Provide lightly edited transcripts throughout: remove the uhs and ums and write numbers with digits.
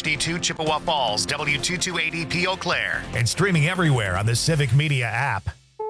HD2 Chippewa Falls, W2280P Eau Claire, and streaming everywhere on the Civic Media app.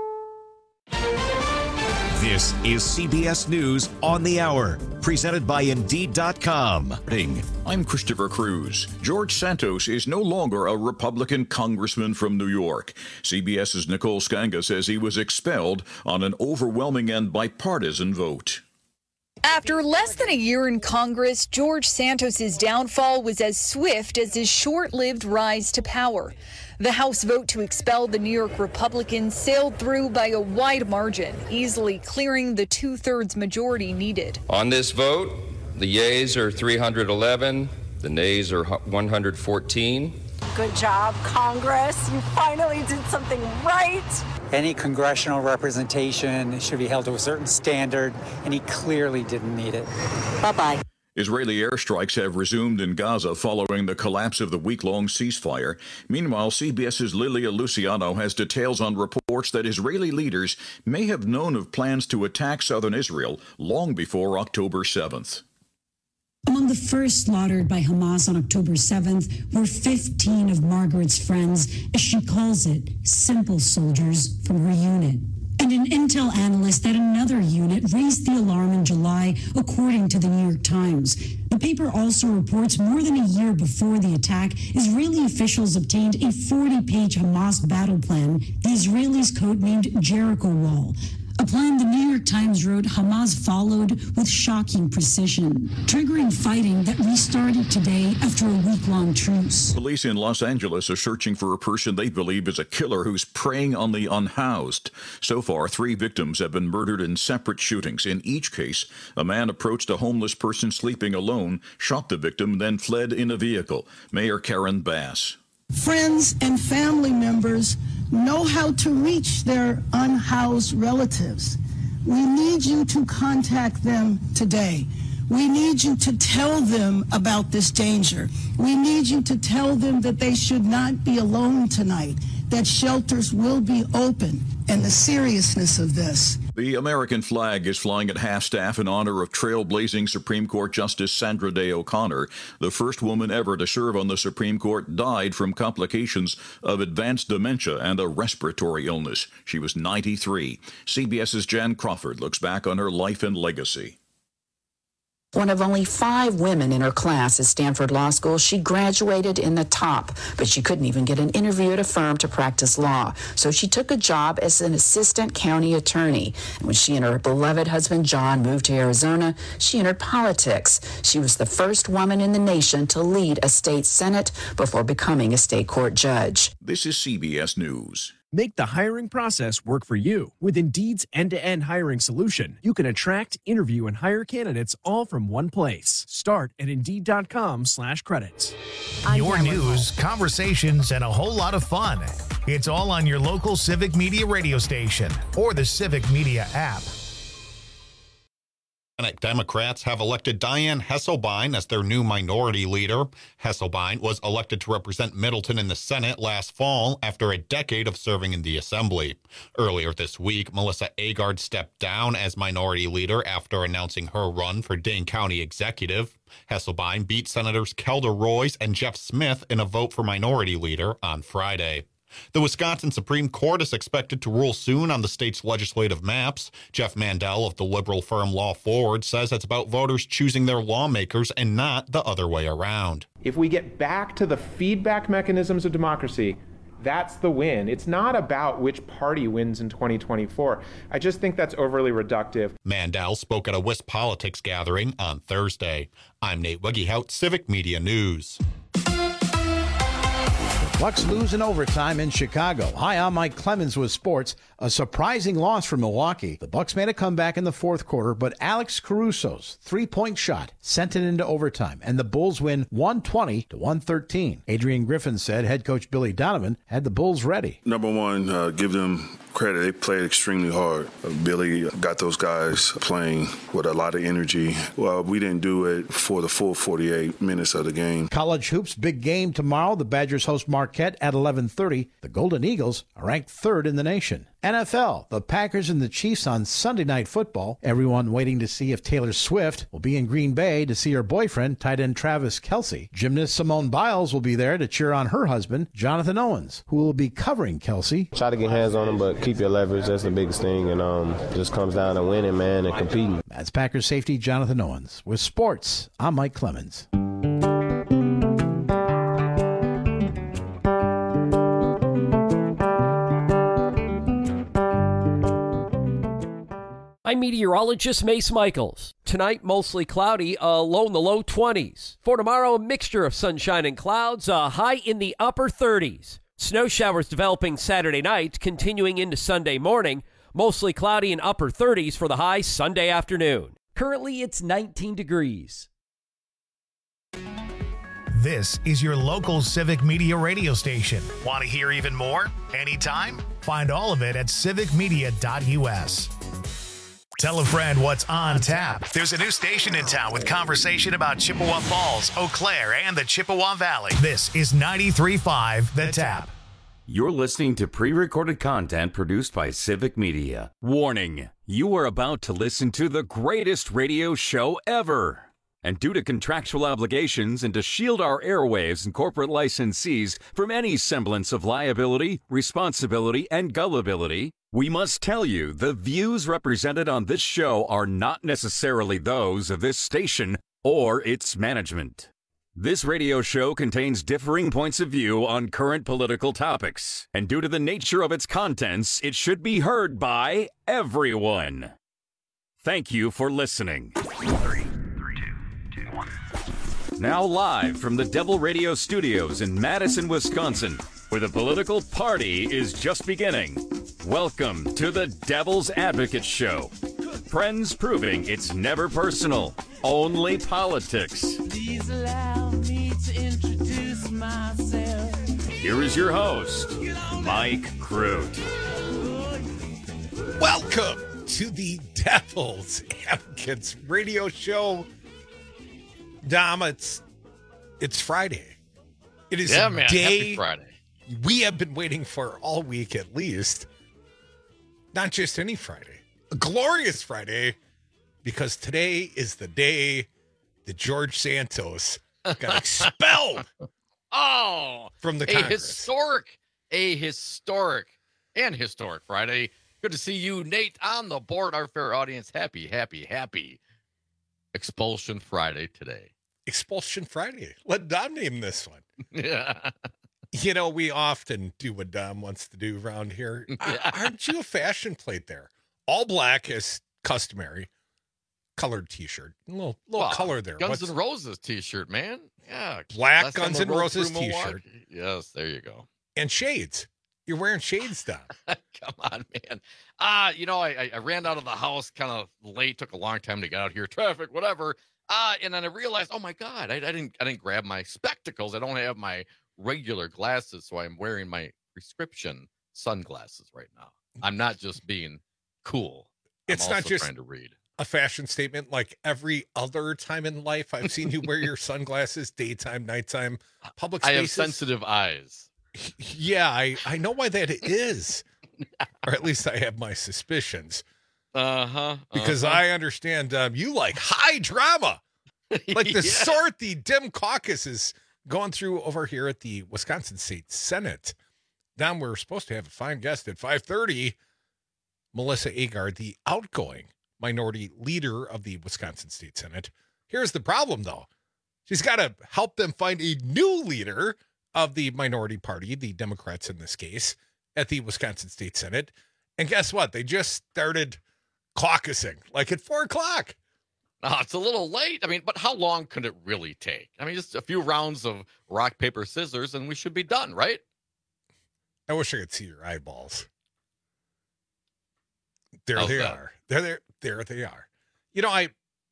This is CBS News on the Hour, presented by Indeed.com. I'm Christopher Cruz. George Santos is no longer a Republican congressman from New York. CBS's Nicole Skanga says he was expelled on an overwhelming and bipartisan vote. After less than a year in Congress, George Santos's downfall was as swift as his short-lived rise to power. The House vote to expel the New York Republicans sailed through by a wide margin, easily clearing the two-thirds majority needed. On this vote, the yeas are 311, the nays are 114. Good job, Congress. You finally did something right. Any congressional representation should be held to a certain standard, and he clearly didn't meet it. Bye-bye. Israeli airstrikes have resumed in Gaza following the collapse of the week-long ceasefire. Meanwhile, CBS's Lilia Luciano has details on reports that Israeli leaders may have known of plans to attack southern Israel long before October 7th. Among the first slaughtered by Hamas on October 7th were 15 of Margaret's friends, as she calls it, simple soldiers from her unit. And an intel analyst at another unit raised the alarm in July, according to the New York Times. The paper also reports more than a year before the attack, Israeli officials obtained a 40-page Hamas battle plan, the Israelis codenamed Jericho Wall. A plan the New York Times wrote Hamas followed with shocking precision, triggering fighting that restarted today after a week-long truce. Police in Los Angeles are searching for a person they believe is a killer who's preying on the unhoused. So far, 3 victims have been murdered in separate shootings. In each case, a man approached a homeless person sleeping alone, shot the victim, then fled in a vehicle. Mayor Karen Bass. Friends and family members know how to reach their unhoused relatives. We need you to contact them today. We need you to tell them about this danger. We need you to tell them that they should not be alone tonight, that shelters will be open, and the seriousness of this. The American flag is flying at half-staff in honor of trailblazing Supreme Court Justice Sandra Day O'Connor. The first woman ever to serve on the Supreme Court died from complications of advanced dementia and a respiratory illness. She was 93. CBS's Jan Crawford looks back on her life and legacy. One of only 5 women in her class at Stanford Law School, she graduated in the top, but she couldn't even get an interview at a firm to practice law. So she took a job as an assistant county attorney. And when she and her beloved husband, John, moved to Arizona, she entered politics. She was the first woman in the nation to lead a state senate before becoming a state court judge. This is CBS News. Make the hiring process work for you. With Indeed's end-to-end hiring solution, you can attract, interview, and hire candidates all from one place. Start at Indeed.com/credits. Your news, conversations, and a whole lot of fun. It's all on your local Civic Media radio station or the Civic Media app. Democrats have elected Dianne Hesselbein as their new minority leader. Hesselbein was elected to represent Middleton in the Senate last fall after a decade of serving in the Assembly. Earlier this week, Melissa Agard stepped down as minority leader after announcing her run for Dane County Executive. Hesselbein beat Senators Kelda Royce and Jeff Smith in a vote for minority leader on Friday. The Wisconsin Supreme Court is expected to rule soon on the state's legislative maps. Jeff Mandel of the liberal firm Law Forward says it's about voters choosing their lawmakers and not the other way around. If we get back to the feedback mechanisms of democracy, that's the win. It's not about which party wins in 2024. I just think that's overly reductive. Mandel spoke at a WISP Politics gathering on Thursday. I'm Nate Wegehout, Civic Media News. Bucks lose in overtime in Chicago. Hi, I'm Mike Clemens with sports. A surprising loss for Milwaukee. The Bucks made a comeback in the fourth quarter, but Alex Caruso's three-point shot sent it into overtime, and the Bulls win 120-113. Adrian Griffin said head coach Billy Donovan had the Bulls ready. Number one, give them credit. They played extremely hard. Billy got those guys playing with a lot of energy. Well, we didn't do it for the full 48 minutes of the game. College hoops, big game tomorrow. The Badgers host Marquette at 11:30. The Golden Eagles are ranked third in the nation. NFL, the Packers and the Chiefs on Sunday Night Football. Everyone waiting to see if Taylor Swift will be in Green Bay to see her boyfriend, tight end Travis Kelce. Gymnast Simone Biles will be there to cheer on her husband, Jonathan Owens, who will be covering Kelce. Try to get hands on him, but keep your leverage. That's the biggest thing. And just comes down to winning, man, and competing. That's Packers safety Jonathan Owens. With sports, I'm Mike Clemens. I'm meteorologist Mace Michaels. Tonight, mostly cloudy, low in the low 20s. For tomorrow, a mixture of sunshine and clouds, a high in the upper 30s. Snow showers developing Saturday night, continuing into Sunday morning. Mostly cloudy in upper 30s for the high Sunday afternoon. Currently, it's 19 degrees. This is your local Civic Media radio station. Want to hear even more? Anytime? Find all of it at civicmedia.us. Tell a friend what's on tap. There's a new station in town with conversation about Chippewa Falls, Eau Claire, and the Chippewa Valley. This is 93.5 The Tap. You're listening to pre-recorded content produced by Civic Media. Warning, you are about to listen to the greatest radio show ever. And due to contractual obligations and to shield our airwaves and corporate licensees from any semblance of liability, responsibility, and gullibility, we must tell you the views represented on this show are not necessarily those of this station or its management. This radio show contains differing points of view on current political topics, and due to the nature of its contents, it should be heard by everyone. Thank you for listening. 3, 2, 2, 1. Now live from the Devil Radio Studios in Madison, Wisconsin, where the political party is just beginning. Welcome to the Devil's Advocate Show. Friends proving it's never personal, only politics. Please allow me to introduce myself. Here is your host, Mike Crute. Welcome to the Devil's Advocates Radio Show. Dom, it's Friday. It is a man. day Happy Friday. We have been waiting for all week at least. Not just any Friday, a glorious Friday, because today is the day that George Santos got expelled from the Congress. A historic Friday. Good to see you, Nate, on the board. Our fair audience, happy Expulsion Friday today. Expulsion Friday. Let Dom name this one. Yeah. You know, we often do what Dom wants to do around here. Aren't you a fashion plate there? All black is customary. Colored T-shirt. A little color there. Guns N' Roses T-shirt, man. Yeah. Black Guns N' Roses T-shirt. Yes, there you go. And shades. You're wearing shades, Dom. Come on, man. I ran out of the house kind of late. Took a long time to get out here. Traffic, whatever. And then I realized, oh my God, I didn't grab my spectacles. I don't have my regular glasses, so I'm wearing my prescription sunglasses right now. I'm not just being cool. It's not just trying to read. A fashion statement. Like every other time in life, I've seen you wear your sunglasses, daytime, nighttime, public spaces. I have sensitive eyes. Yeah, I know why that is. Or at least I have my suspicions. Because I understand you like high drama. Like the sort the Dem caucus is going through over here at the Wisconsin State Senate. Now we're supposed to have a fine guest at 5:30. Melissa Agard, the outgoing minority leader of the Wisconsin State Senate. Here's the problem, though. She's got to help them find a new leader of the minority party, the Democrats in this case, at the Wisconsin State Senate. And guess what? They just started caucusing, like at 4 o'clock. Oh, it's a little late. I mean, but how long could it really take? I mean, just a few rounds of rock, paper, scissors, and we should be done, right? I wish I could see your eyeballs. There they are. There they are. You know,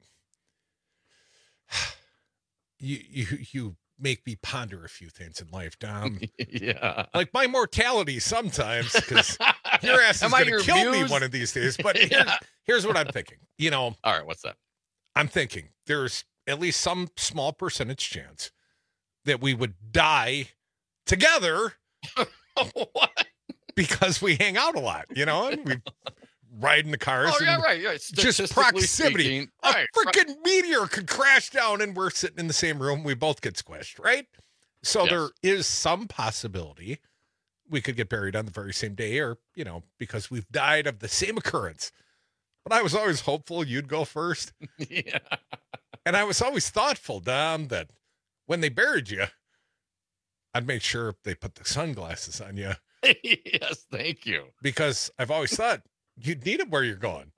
you make me ponder a few things in life, Dom. Yeah. Like my mortality sometimes, because your ass is going to kill me one of these days. But here's what I'm thinking. You know. All right, what's that? I'm thinking there's at least some small percentage chance that we would die together. What? because we hang out a lot, and we ride in the cars. Oh, yeah, right. Yeah. Just proximity. Speaking, a right. freaking meteor could crash down and we're sitting in the same room. We both get squished, right? So there is some possibility we could get buried on the very same day or, because we've died of the same occurrence. But I was always hopeful you'd go first. Yeah. And I was always thoughtful, Dom, that when they buried you, I'd make sure they put the sunglasses on you. Yes, thank you. Because I've always thought you'd need them where you're going.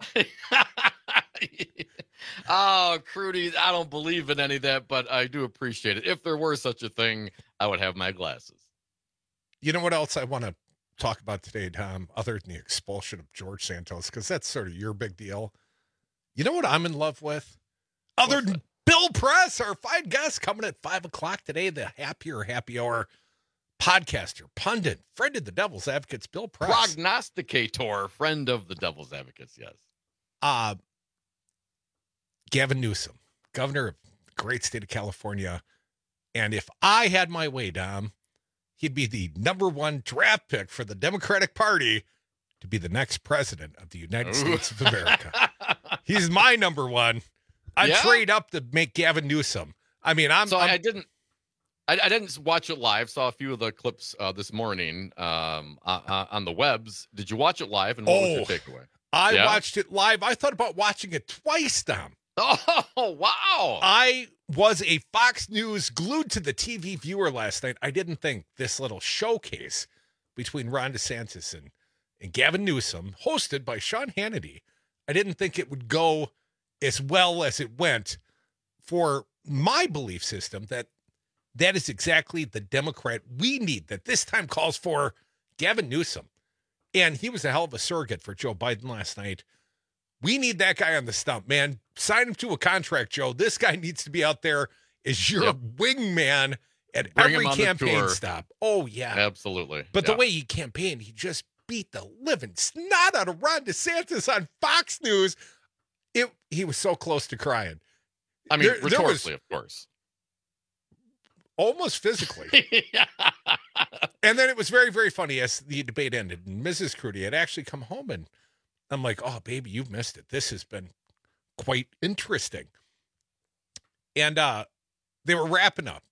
Oh, Crudy, I don't believe in any of that, but I do appreciate it. If there were such a thing, I would have my glasses. You know what else I want to talk about today, Tom, other than the expulsion of George Santos, because that's sort of your big deal. You know what I'm in love with? Other than Bill Press, our fine guest, coming at 5 o'clock today, the Happy Hour podcaster, pundit, friend of the Devil's Advocates, Bill Press. Prognosticator, friend of the Devil's Advocates, yes. Gavin Newsom, governor of the great state of California. And if I had my way, Dom, he'd be the number one draft pick for the Democratic Party to be the next president of the United States of America. He's my number one. I'd trade up to make Gavin Newsom. I mean, I didn't watch it live. Saw a few of the clips this morning on the webs. Did you watch it live? And what was your takeaway? I watched it live. I thought about watching it twice, Dom. Oh, wow. I was a Fox News glued to the TV viewer last night. I didn't think this little showcase between Ron DeSantis and Gavin Newsom, hosted by Sean Hannity, I didn't think it would go as well as it went for my belief system that is exactly the Democrat we need, that this time calls for Gavin Newsom. And he was a hell of a surrogate for Joe Biden last night. We need that guy on the stump, man. Sign him to a contract, Joe. This guy needs to be out there as your wingman at every campaign stop. Oh, yeah. Absolutely. But the way he campaigned, he just beat the living snot out of Ron DeSantis on Fox News. He was so close to crying. I mean, rhetorically, of course. Almost physically. And then it was very, very funny as the debate ended. And Mrs. Crudy had actually come home, and I'm like, oh, baby, you've missed it. This has been quite interesting. And they were wrapping up.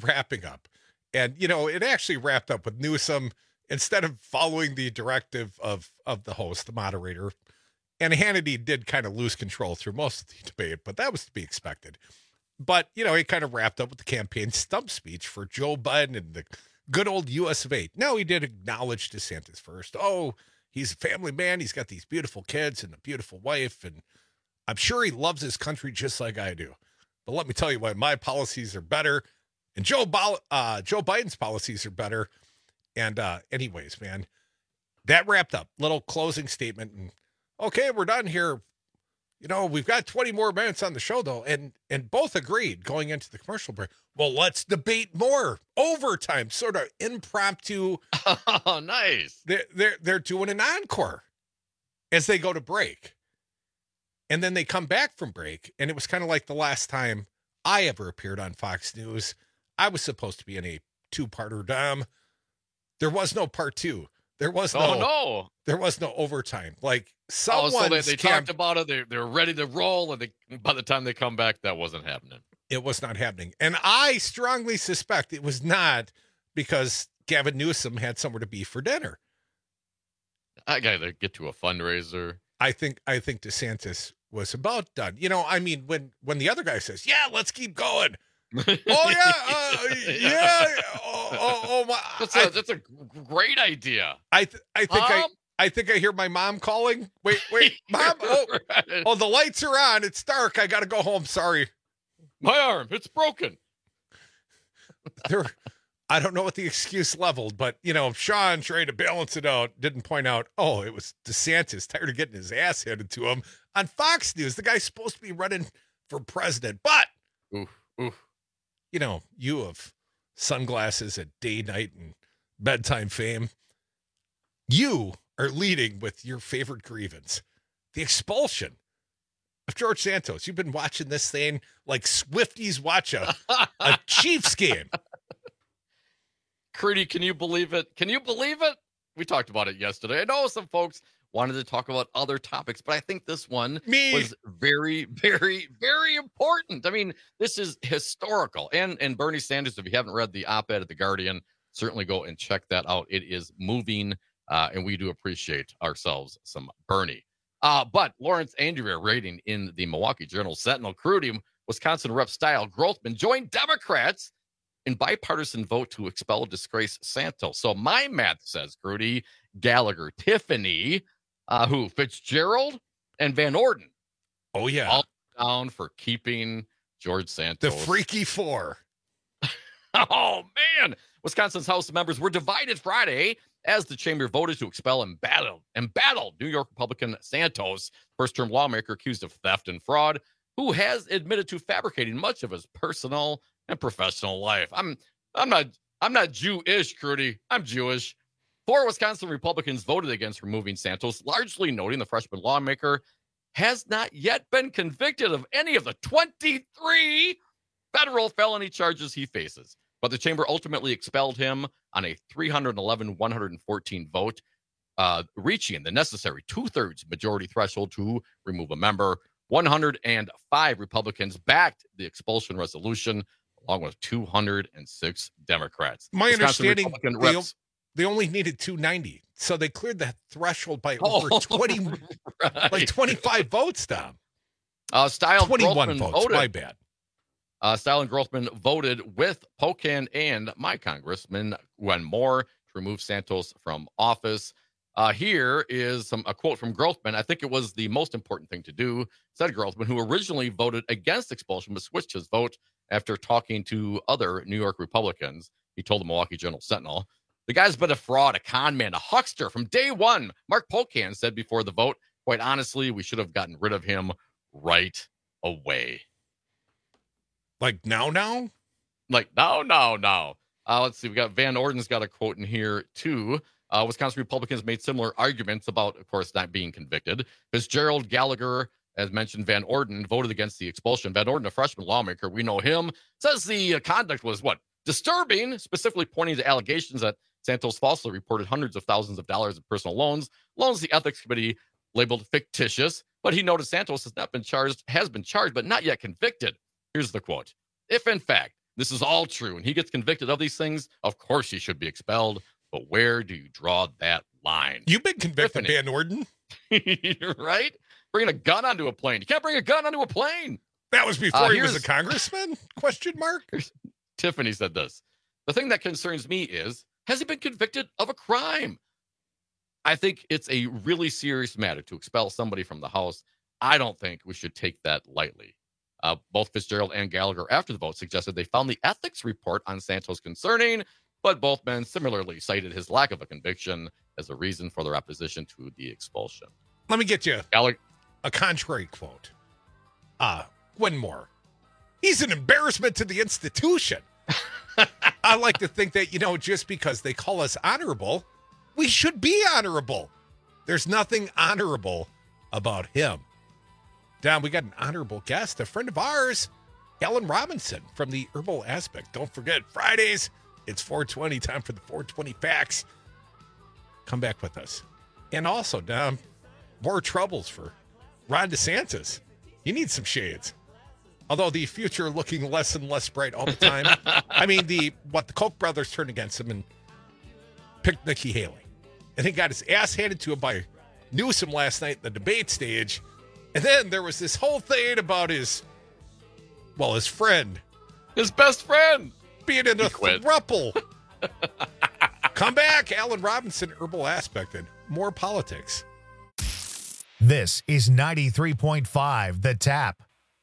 And, it actually wrapped up with Newsom, instead of following the directive of the host, the moderator. And Hannity did kind of lose control through most of the debate, but that was to be expected. But, he kind of wrapped up with the campaign stump speech for Joe Biden and the good old US of A. Now, he did acknowledge DeSantis first. Oh, he's a family man. He's got these beautiful kids and a beautiful wife. And I'm sure he loves his country just like I do. But let me tell you why my policies are better. And Joe Biden's policies are better. And anyways, man, that wrapped up. Little closing statement. And okay, we're done here. We've got 20 more minutes on the show, though. And both agreed going into the commercial break. Well, let's debate more. Overtime, sort of impromptu. Oh, nice. They're doing an encore as they go to break. And then they come back from break. And it was kind of like the last time I ever appeared on Fox News. I was supposed to be in a two-parter, Dom. There was no part two. There was no overtime. Like someone. So they talked about it. They're ready to roll, and by the time they come back, that wasn't happening. It was not happening, and I strongly suspect it was not because Gavin Newsom had somewhere to be for dinner. I gotta get to a fundraiser. I think DeSantis was about done. I mean, when the other guy says, "Yeah, let's keep going." Oh yeah, yeah. Oh my! That's a great idea. I think I hear my mom calling. Wait, Mom! Oh, the lights are on. It's dark. I gotta go home. Sorry. My arm, it's broken. I don't know what the excuse leveled, but Sean trying to balance it out didn't point out. Oh, it was DeSantis tired of getting his ass handed to him on Fox News. The guy's supposed to be running for president, but oof. You of sunglasses at day, night, and bedtime fame, you are leading with your favorite grievance, the expulsion of George Santos. You've been watching this thing like Swifties watch a Chiefs game. Crudy, can you believe it? Can you believe it? We talked about it yesterday. I know some folks wanted to talk about other topics, but I think this one was very, very, very important. I mean, this is historical. And Bernie Sanders, if you haven't read the op-ed at The Guardian, certainly go and check that out. It is moving, and we do appreciate ourselves some Bernie. But Lawrence Andrea rating in the Milwaukee Journal-Sentinel, Crudy, Wisconsin Rep. Style Grothman joined Democrats in bipartisan vote to expel disgraced Santos. So my math says, Crudy, Gallagher, Tiffany, Fitzgerald, and Van Orden. Oh, yeah. All down for keeping George Santos. The Freaky Four. Oh, man. Wisconsin's House members were divided Friday as the chamber voted to expel and battled New York Republican Santos, first-term lawmaker accused of theft and fraud, who has admitted to fabricating much of his personal and professional life. I'm not Jewish, Crudy. I'm Jewish. 4 Wisconsin Republicans voted against removing Santos, largely noting the freshman lawmaker has not yet been convicted of any of the 23 federal felony charges he faces. But the chamber ultimately expelled him on a 311-114 vote, reaching the necessary 2/3 majority threshold to remove a member. 105 Republicans backed the expulsion resolution, along with 206 Democrats. My understanding, they only needed 290, so they cleared that threshold by over 20, right. Like 25 votes, Tom. Style 21 Grothman votes, voted. my bad. Style and Grothman voted with Pocan and my Congressman Gwen Moore to remove Santos from office. Here is a quote from Grothman. I think it was the most important thing to do, said Grothman, who originally voted against expulsion, but switched his vote after talking to other New York Republicans. He told the Milwaukee Journal-Sentinel, "The guy's been a fraud, a con man, a huckster from day one." Mark Pocan said before the vote, "Quite honestly, we should have gotten rid of him right away." Like now? Like now. Let's see. We got Van Orden's got a quote in here, too. Wisconsin Republicans made similar arguments about, of course, not being convicted. Fitzgerald, Gallagher, as mentioned, Van Orden voted against the expulsion. Van Orden, a freshman lawmaker, we know him, says the conduct was, disturbing, specifically pointing to allegations that Santos falsely reported hundreds of thousands of dollars in personal loans the ethics committee labeled fictitious. But he noted Santos has been charged, but not yet convicted. Here's the quote. "If, in fact, this is all true and he gets convicted of these things, of course he should be expelled. But where do you draw that line?" You've been convicted, Van Orden. Right? Bringing a gun onto a plane. You can't bring a gun onto a plane. That was before he was a congressman? Question mark. Tiffany said this. "The thing that concerns me is, has he been convicted of a crime? I think it's a really serious matter to expel somebody from the House. I don't think we should take that lightly." Both Fitzgerald and Gallagher, after the vote, suggested they found the ethics report on Santos concerning, but both men similarly cited his lack of a conviction as a reason for their opposition to the expulsion. Let me get you a contrary quote. Gwen Moore. "He's an embarrassment to the institution." I like to think that, just because they call us honorable, we should be honorable. There's nothing honorable about him. Don, we got an honorable guest, a friend of ours, Ellen Robinson from the Herbal Aspect. Don't forget, Fridays, it's 420, time for the 420 Facts. Come back with us. And also, Don, more troubles for Ron DeSantis. You need some shades. Although the future looking less and less bright all the time. I mean, the Koch brothers turned against him and picked Nikki Haley. And he got his ass handed to him by Newsom last night in the debate stage. And then there was this whole thing about his friend. His best friend. Being in a throuple. Come back, Alan Robinson, Herbal Aspect, and more politics. This is 93.5 The Tap.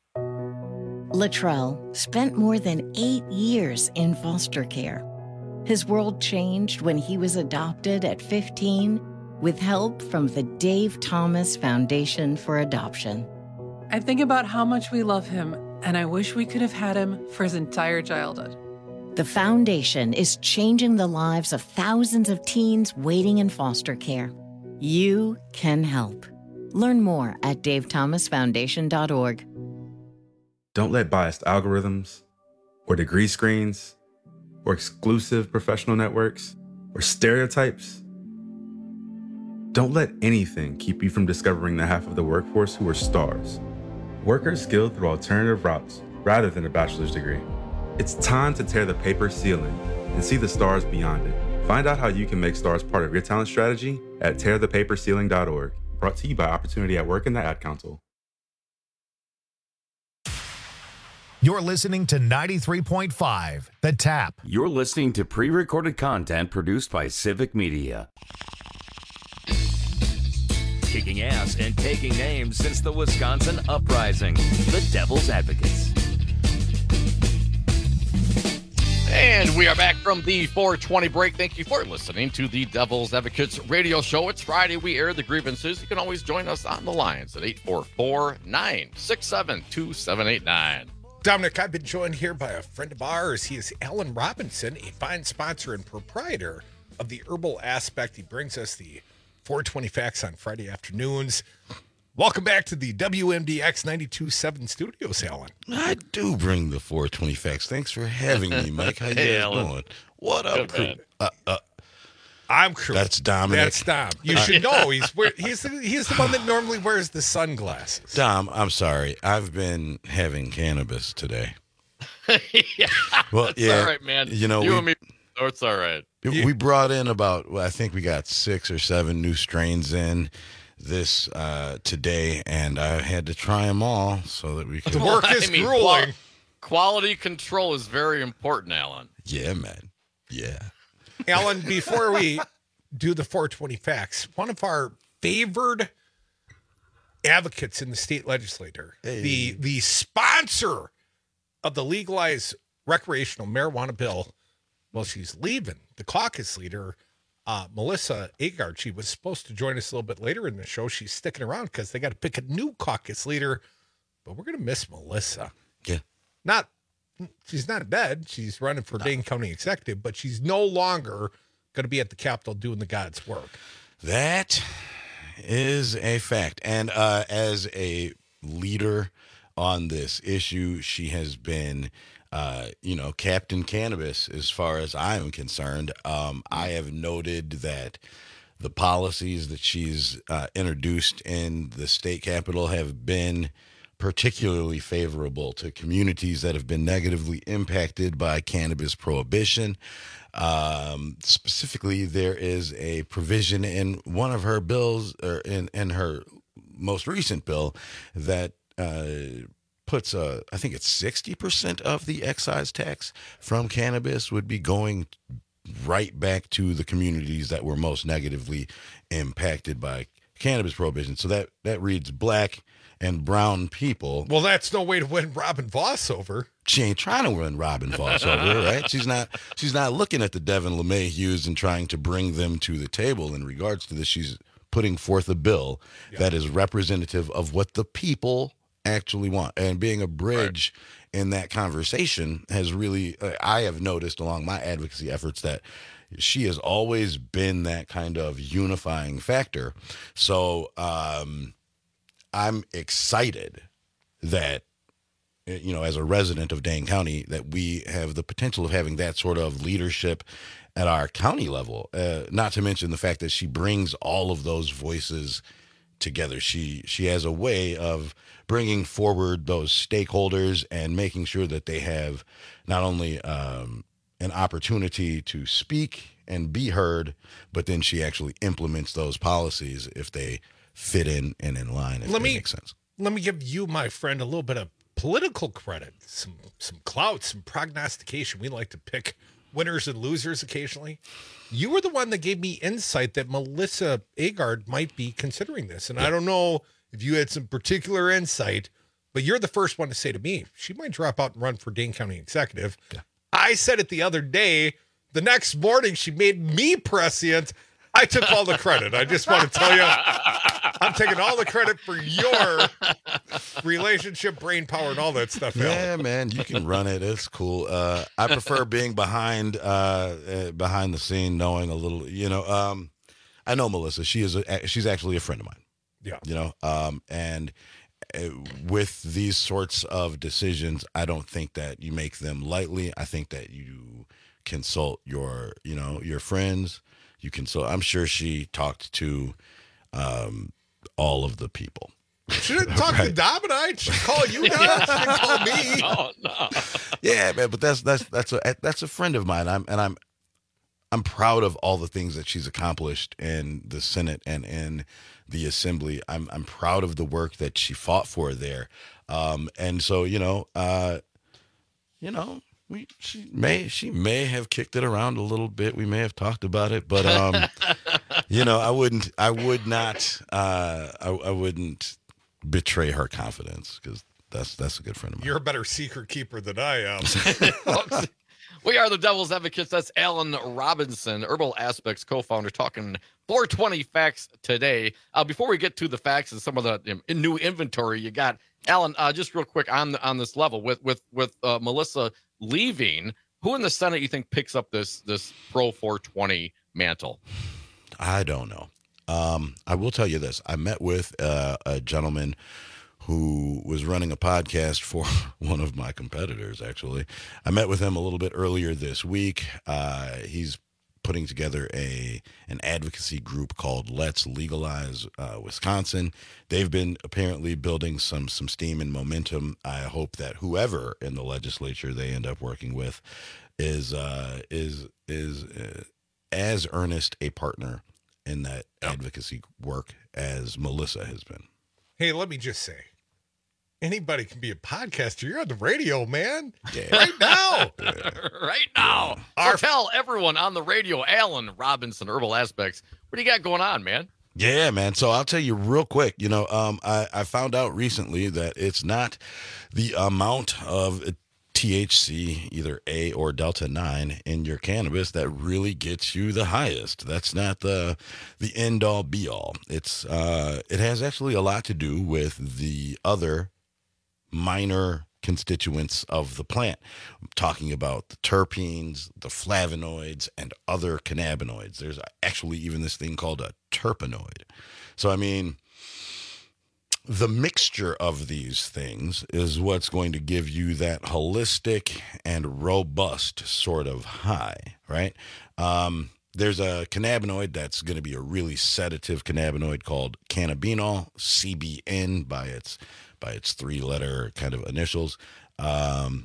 Latrell spent more than 8 years in foster care. His world changed when he was adopted at 15 with help from the Dave Thomas Foundation for Adoption. I think about how much we love him, and I wish we could have had him for his entire childhood. The foundation is changing the lives of thousands of teens waiting in foster care. You can help. Learn more at davethomasfoundation.org. Don't let biased algorithms or degree screens or exclusive professional networks or stereotypes Don't let anything keep you from discovering the half of the workforce who are stars. Workers skilled through alternative routes rather than a bachelor's degree. It's time to tear the paper ceiling and see the stars beyond it. Find out how you can make stars part of your talent strategy at tearthepaperceiling.org. Brought to you by Opportunity at Work and the Ad Council. You're listening to 93.5, The Tap. You're listening to pre-recorded content produced by Civic Media. Kicking ass and taking names since the Wisconsin Uprising. The Devil's Advocates. And we are back from the 420 break. Thank you for listening to the Devil's Advocates radio show. It's Friday. We air the grievances. You can always join us on the lines at 844-967-2789. Dominic, I've been joined here by a friend of ours. He is Alan Robinson, a fine sponsor and proprietor of the Herbal Aspect. He brings us the 420 Facts on Friday afternoons. Welcome back to the WMDX 92.7 studios, Alan. I do bring the 420 Facts. Thanks for having me, Mike. How you guys doing? What up, crew? I'm crew. That's Dominic. That's Dom. You should know he's the one that normally wears the sunglasses. Dom, I'm sorry. I've been having cannabis today. Yeah. Well, yeah. All right, man. You know, and me. Oh, it's all right. We brought in about, I think we got 6 or 7 new strains in this today, and I had to try them all so that we could. The work is grueling. Quality control is very important, Alan. Yeah, man. Yeah. Alan, before we do the 420 Facts, one of our favored advocates in the state legislature, the sponsor of the legalized recreational marijuana bill, well, she's leaving. The caucus leader, Melissa Agard, she was supposed to join us a little bit later in the show. She's sticking around because they got to pick a new caucus leader, but we're going to miss Melissa. Yeah. She's not dead. She's running for Dane County Executive, but she's no longer going to be at the Capitol doing the God's work. That is a fact. And as a leader on this issue, she has been, Captain Cannabis as far as I am concerned. I have noted that the policies that she's introduced in the state capitol have been particularly favorable to communities that have been negatively impacted by cannabis prohibition. Specifically, there is a provision in one of her bills, or in her most recent bill, that puts I think it's 60% of the excise tax from cannabis would be going right back to the communities that were most negatively impacted by cannabis prohibition. So that reads black and brown people. Well, that's no way to win Robin Voss over. She ain't trying to win Robin Voss over, right? She's not looking at the Devin LeMahieu's and trying to bring them to the table in regards to this. She's putting forth a bill that is representative of what the people actually want. And being a bridge in that conversation has really, I have noticed along my advocacy efforts that she has always been that kind of unifying factor. So, I'm excited that, as a resident of Dane County, that we have the potential of having that sort of leadership at our county level, not to mention the fact that she brings all of those voices together. She has a way of bringing forward those stakeholders and making sure that they have not only an opportunity to speak and be heard, but then she actually implements those policies if they fit in and in line, if that makes sense. Let me give you, my friend, a little bit of political credit, some clout, some prognostication. We like to pick winners and losers occasionally. You were the one that gave me insight that Melissa Agard might be considering this. And I don't know if you had some particular insight, but you're the first one to say to me, she might drop out and run for Dane County Executive. Yeah. I said it the other day. The next morning, she made me prescient. I took all the credit. I just want to tell you, I'm taking all the credit for your relationship, brain power, and all that stuff. Yeah, man, you can run it. It's cool. I prefer being behind the scene, knowing a little. I know Melissa. She's actually a friend of mine. Yeah. And with these sorts of decisions, I don't think that you make them lightly. I think that you consult your friends. I'm sure she talked to all of the people. Shouldn't talk to Dom and I. Should call you now. Shouldn't call me. Oh no. Yeah, man, but that's a friend of mine. I'm proud of all the things that she's accomplished in the Senate and in the Assembly. I'm proud of the work that she fought for there. And so, she may have kicked it around a little bit. We may have talked about it, but I wouldn't betray her confidence, because that's a good friend of mine. You're a better secret keeper than I am. We are the Devil's Advocates. That's Alan Robinson, Herbal Aspects co-founder, talking 420 facts today. Before we get to the facts and some of the new inventory you got, Alan, just real quick on this level with Melissa leaving, who in the Senate you think picks up this pro 420 mantle? I don't know. I will tell you this. I met with a gentleman who was running a podcast for one of my competitors, actually. I met with him a little bit earlier this week. He's putting together an advocacy group called Let's Legalize Wisconsin. They've been apparently building some steam and momentum. I hope that whoever in the legislature they end up working with is as earnest a partner in that advocacy work as Melissa has been. Hey, let me just say, anybody can be a podcaster. You're on the radio, man. Yeah. Right now. Right now. So tell everyone on the radio, Alan Robinson, Herbal Aspects, what do you got going on, man? Yeah, man. So I'll tell you real quick, I found out recently that it's not the amount of THC, either A or Delta 9 in your cannabis that really gets you the highest. That's not the end all be all. It has actually a lot to do with the other minor constituents of the plant. I'm talking about the terpenes, the flavonoids, and other cannabinoids. There's actually even this thing called a terpenoid. So, I mean, the mixture of these things is what's going to give you that holistic and robust sort of high, right? There's a cannabinoid that's going to be a really sedative cannabinoid called cannabinol, CBN by its 3-letter kind of initials. And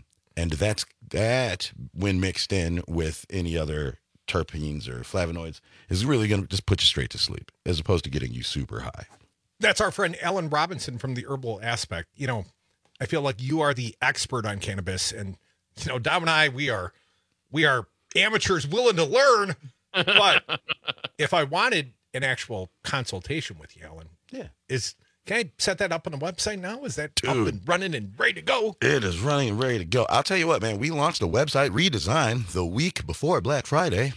that when mixed in with any other terpenes or flavonoids is really going to just put you straight to sleep, as opposed to getting you super high. That's our friend Alan Robinson from the Herbal Aspect. I feel like you are the expert on cannabis, and Dom and I, we are amateurs willing to learn. But if I wanted an actual consultation with you, Alan, can I set that up on the website now? Is that up and running and ready to go? It is running and ready to go. I'll tell you what, man, we launched a website redesign the week before Black Friday.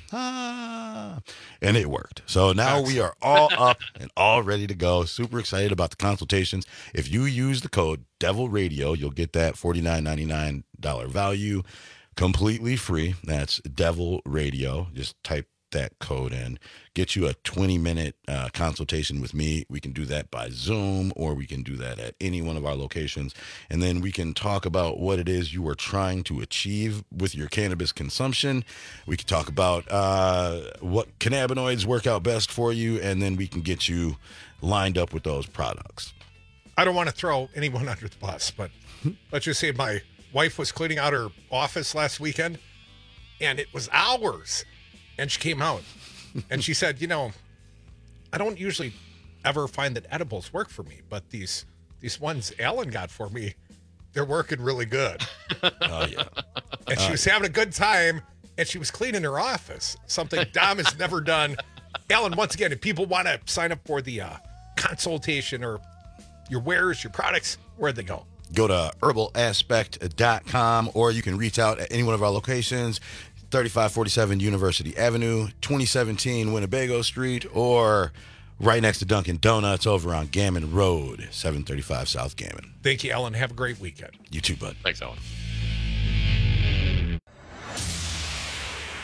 And it worked. So now we are all up and all ready to go. Super excited about the consultations. If you use the code Devil Radio, you'll get that $49.99 value completely free. That's Devil Radio. Just type that code in. Get you a 20-minute consultation with me. We can do that by Zoom, or we can do that at any one of our locations. And then we can talk about what it is you are trying to achieve with your cannabis consumption. We can talk about what cannabinoids work out best for you, and then we can get you lined up with those products. I don't want to throw anyone under the bus, but let's just say my wife was cleaning out her office last weekend, and it was hours. And she came out and she said, I don't usually ever find that edibles work for me, but these ones Alan got for me, they're working really good. Oh, yeah. And she was having a good time, and she was cleaning her office, something Dom has never done. Alan, once again, if people want to sign up for the consultation or your wares, your products, where'd they go? Go to herbalaspect.com, or you can reach out at any one of our locations. 3547 University Avenue, 2017 Winnebago Street, or right next to Dunkin' Donuts over on Gammon Road, 735 South Gammon. Thank you, Alan. Have a great weekend. You too, bud. Thanks, Alan.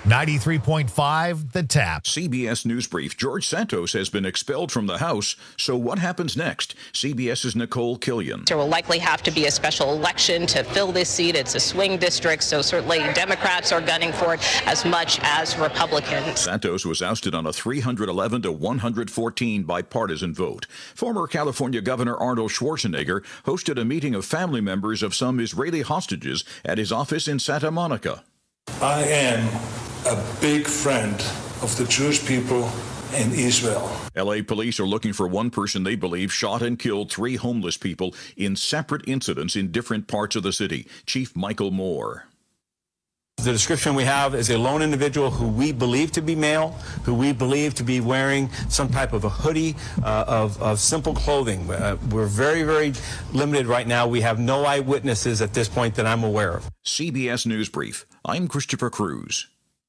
93.5 The Tap. CBS News Brief. George Santos has been expelled from the House. So what happens next? CBS's Nicole Killian. There will likely have to be a special election to fill this seat. It's a swing district, so certainly Democrats are gunning for it as much as Republicans. Santos was ousted on a 311 to 114 bipartisan vote. Former California Governor Arnold Schwarzenegger hosted a meeting of family members of some Israeli hostages at his office in Santa Monica. I am a big friend of the Jewish people in Israel. LA police are looking for one person they believe shot and killed 3 homeless people in separate incidents in different parts of the city. Chief Michael Moore. The description we have is a lone individual who we believe to be male, who we believe to be wearing some type of a hoodie of simple clothing. We're very, very limited right now. We have no eyewitnesses at this point that I'm aware of. CBS News Brief. I'm Christopher Cruz.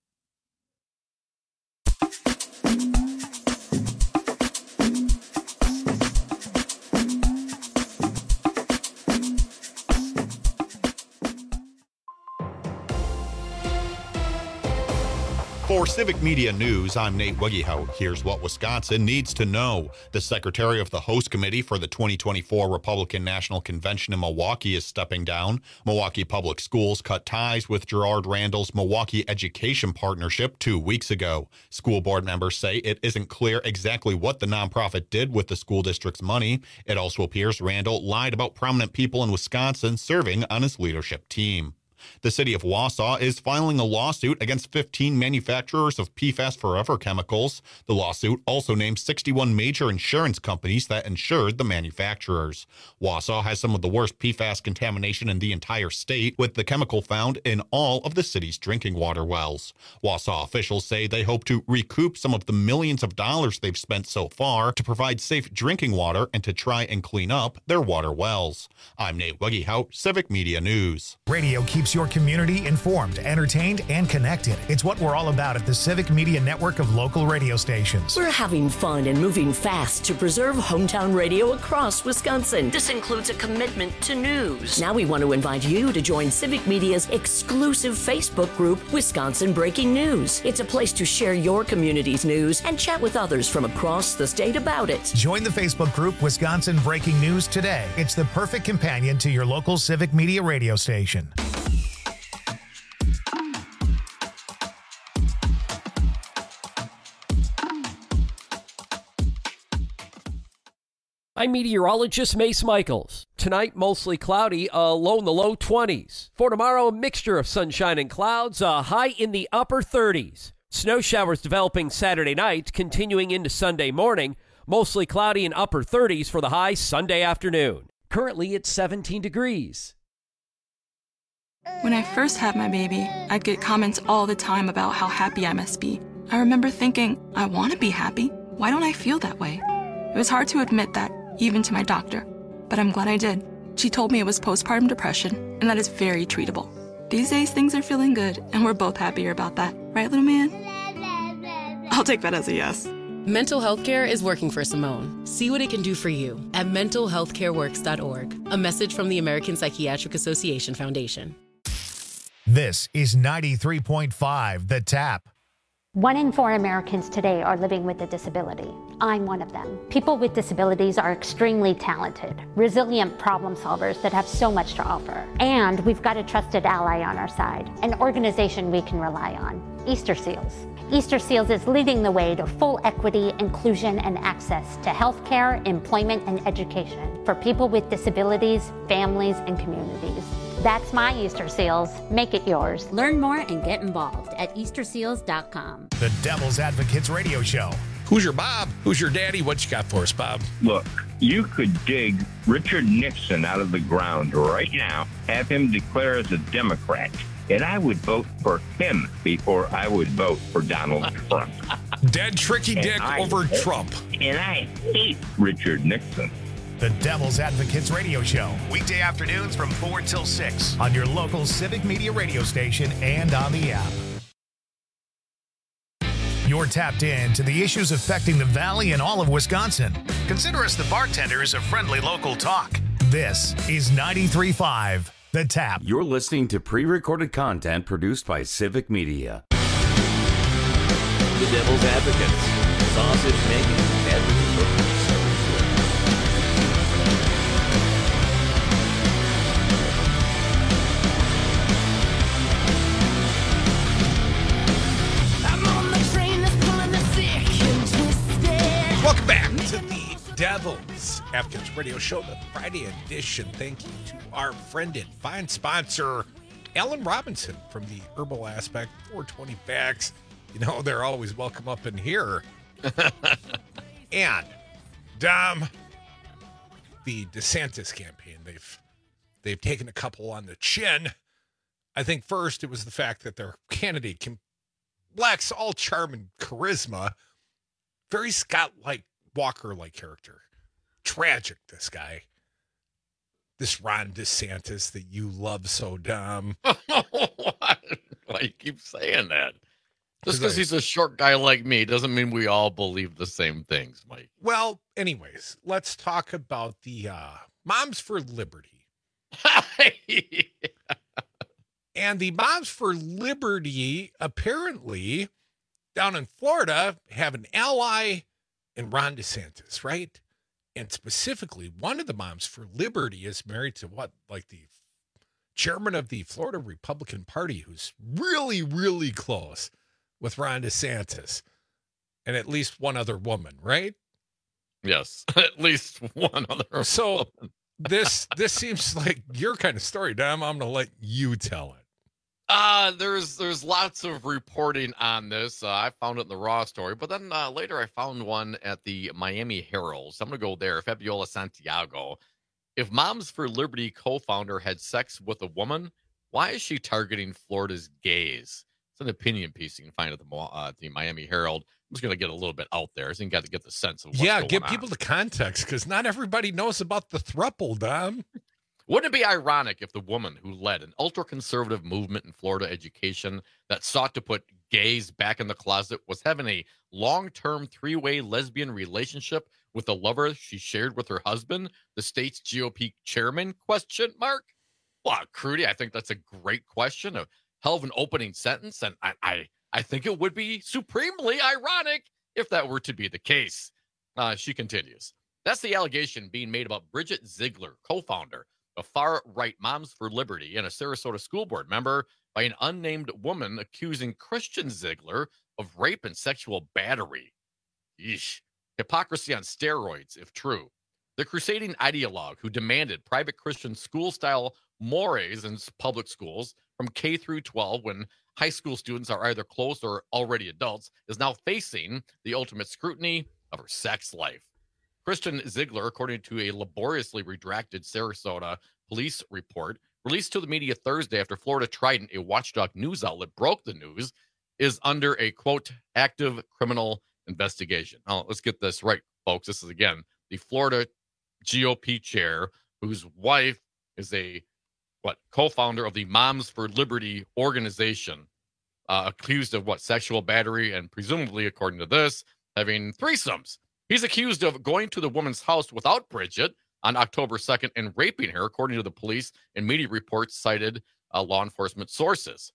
For Civic Media News, I'm Nate Wegehout. Here's what Wisconsin needs to know. The secretary of the host committee for the 2024 Republican National Convention in Milwaukee is stepping down. Milwaukee Public Schools cut ties with Gerard Randall's Milwaukee Education Partnership 2 weeks ago. School board members say it isn't clear exactly what the nonprofit did with the school district's money. It also appears Randall lied about prominent people in Wisconsin serving on his leadership team. The city of Wausau is filing a lawsuit against 15 manufacturers of PFAS Forever chemicals. The lawsuit also names 61 major insurance companies that insured the manufacturers. Wausau has some of the worst PFAS contamination in the entire state, with the chemical found in all of the city's drinking water wells. Wausau officials say they hope to recoup some of the millions of dollars they've spent so far to provide safe drinking water and to try and clean up their water wells. I'm Nate Wegehout, Civic Media News. Radio keeps your community informed, entertained, and connected. It's what we're all about at the Civic Media Network of local radio stations. We're having fun and moving fast to preserve hometown radio across Wisconsin. This includes a commitment to news. Now we want to invite you to join Civic Media's exclusive Facebook group, Wisconsin Breaking News. It's a place to share your community's news and chat with others from across the state about it. Join the Facebook group Wisconsin Breaking News today. It's the perfect companion to your local Civic Media radio station. I'm meteorologist Mace Michaels. Tonight, mostly cloudy, a low in the low 20s. For tomorrow, a mixture of sunshine and clouds, a high in the upper 30s. Snow showers developing Saturday night, continuing into Sunday morning. Mostly cloudy and upper 30s for the high Sunday afternoon. Currently, it's 17 degrees. When I first had my baby, I'd get comments all the time about how happy I must be. I remember thinking, I want to be happy. Why don't I feel that way? It was hard to admit that, even to my doctor, but I'm glad I did. She told me it was postpartum depression, and that is very treatable. These days, things are feeling good, and we're both happier about that. Right, little man? I'll take that as a yes. Mental health care is working for Simone. See what it can do for you at mentalhealthcareworks.org. A message from the American Psychiatric Association Foundation. This is 93.5 The Tap. 1 in 4 Americans today are living with a disability. I'm one of them. People with disabilities are extremely talented, resilient problem solvers that have so much to offer. And we've got a trusted ally on our side, an organization we can rely on, Easter Seals. Easter Seals is leading the way to full equity, inclusion, and access to healthcare, employment, and education for people with disabilities, families, and communities. That's my Easter Seals. Make it yours. Learn more and get involved at easterseals.com. The Devil's Advocates Radio Show. Who's your Bob? Who's your daddy? What you got for us, Bob? Look, you could dig Richard Nixon out of the ground right now, have him declare as a Democrat, and I would vote for him before I would vote for Donald Trump. Dead tricky dick over Trump. And I hate Richard Nixon. The Devil's Advocates Radio Show. Weekday afternoons from 4 till 6 on your local Civic Media radio station and on the app. You're tapped in to the issues affecting the Valley and all of Wisconsin. Consider us the bartenders of friendly local talk. This is 93.5 The Tap. You're listening to pre-recorded content produced by Civic Media. the devil's advocates. Sausage making and cooking services. Welcome back to the Devil's Advocates Radio Show, the Friday edition. Thank you to our friend and fine sponsor, Alan Robinson from the Herbal Aspect 420 Facts. You know, they're always welcome up in here. And, Dom, the DeSantis campaign, they've taken a couple on the chin. I think first it was the fact that their candidate lacks all charm and charisma. Very Scott-like, Walker-like character. Tragic, this guy. This Ron DeSantis that you love so, Dom. Why you keep saying that? Just because he's a short guy like me doesn't mean we all believe the same things, Mike. Well, anyways, let's talk about the Moms for Liberty. And the Moms for Liberty, apparently, down in Florida, have an ally in Ron DeSantis, right? And specifically, one of the Moms for Liberty is married to the chairman of the Florida Republican Party, who's really, really close with Ron DeSantis, and at least one other woman, right? Yes, at least one other. So this seems like your kind of story, Dom. I'm going to let you tell it. There's lots of reporting on this. I found it in the Raw story, but then later I found one at the Miami Herald. So I'm going to go there. Fabiola Santiago. If Moms for Liberty co-founder had sex with a woman, why is she targeting Florida's gays? It's an opinion piece you can find at the Miami Herald. I'm just going to get a little bit out there so you got to get the sense of what's going on. Give people the context, because not everybody knows about the throuple, Dom. Wouldn't it be ironic if the woman who led an ultra-conservative movement in Florida education that sought to put gays back in the closet was having a long-term three-way lesbian relationship with the lover she shared with her husband, the state's GOP chairman? ? Well, Crudy, I think that's a great question, a hell of an opening sentence, and I think it would be supremely ironic if that were to be the case. She continues. That's the allegation being made about Bridget Ziegler, co-founder of far-right Moms for Liberty and a Sarasota school board member, by an unnamed woman accusing Christian Ziegler of rape and sexual battery. Yeesh. Hypocrisy on steroids, if true. The crusading ideologue who demanded private Christian school-style mores in public schools from K through 12 when high school students are either close or already adults is now facing the ultimate scrutiny of her sex life. Christian Ziegler, according to a laboriously redacted Sarasota police report released to the media Thursday after Florida Trident, a watchdog news outlet, broke the news, is under a, quote, active criminal investigation. Now, let's get this right, folks. This is, again, the Florida GOP chair whose wife is a, co-founder of the Moms for Liberty organization, accused of, sexual battery and presumably, according to this, having threesomes. He's accused of going to the woman's house without Bridget on October 2nd and raping her, according to the police and media reports cited law enforcement sources.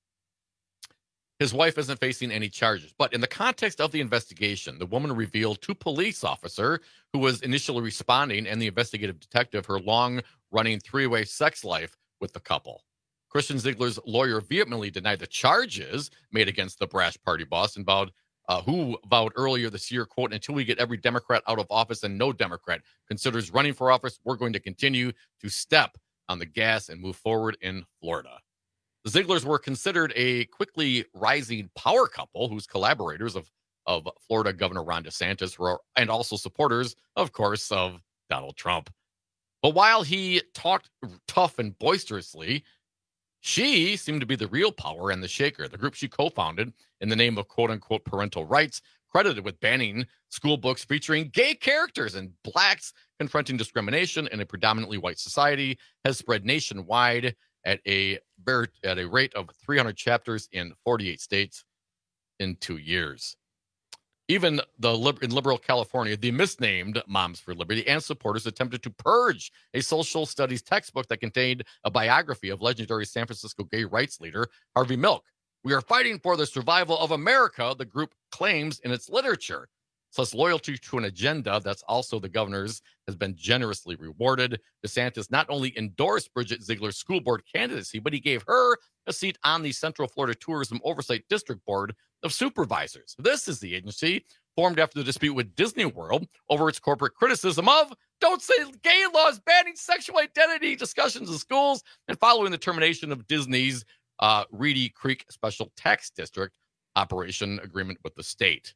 His wife isn't facing any charges, but in the context of the investigation, the woman revealed to police officer who was initially responding and the investigative detective her long-running three-way sex life with the couple. Christian Ziegler's lawyer vehemently denied the charges made against the brash party boss and who vowed earlier this year, quote, until we get every Democrat out of office and no Democrat considers running for office, we're going to continue to step on the gas and move forward in Florida. The Zieglers were considered a quickly rising power couple whose collaborators of Florida Governor Ron DeSantis were, and also supporters, of course, of Donald Trump. But while he talked tough and boisterously, she seemed to be the real power and the shaker. The group she co-founded in the name of quote-unquote parental rights, credited with banning school books featuring gay characters and blacks confronting discrimination in a predominantly white society, has spread nationwide at a rate of 300 chapters in 48 states in 2 years. Even in liberal California, the misnamed Moms for Liberty and supporters attempted to purge a social studies textbook that contained a biography of legendary San Francisco gay rights leader Harvey Milk, We are fighting for the survival of America, the group claims in its literature. Plus, loyalty to an agenda that's also the governor's has been generously rewarded. DeSantis not only endorsed Bridget Ziegler's school board candidacy, but he gave her a seat on the Central Florida Tourism Oversight District Board of Supervisors. This is the agency formed after the dispute with Disney World over its corporate criticism of don't say gay laws banning sexual identity discussions in schools and following the termination of Disney's Reedy Creek Special Tax District operation agreement with the state.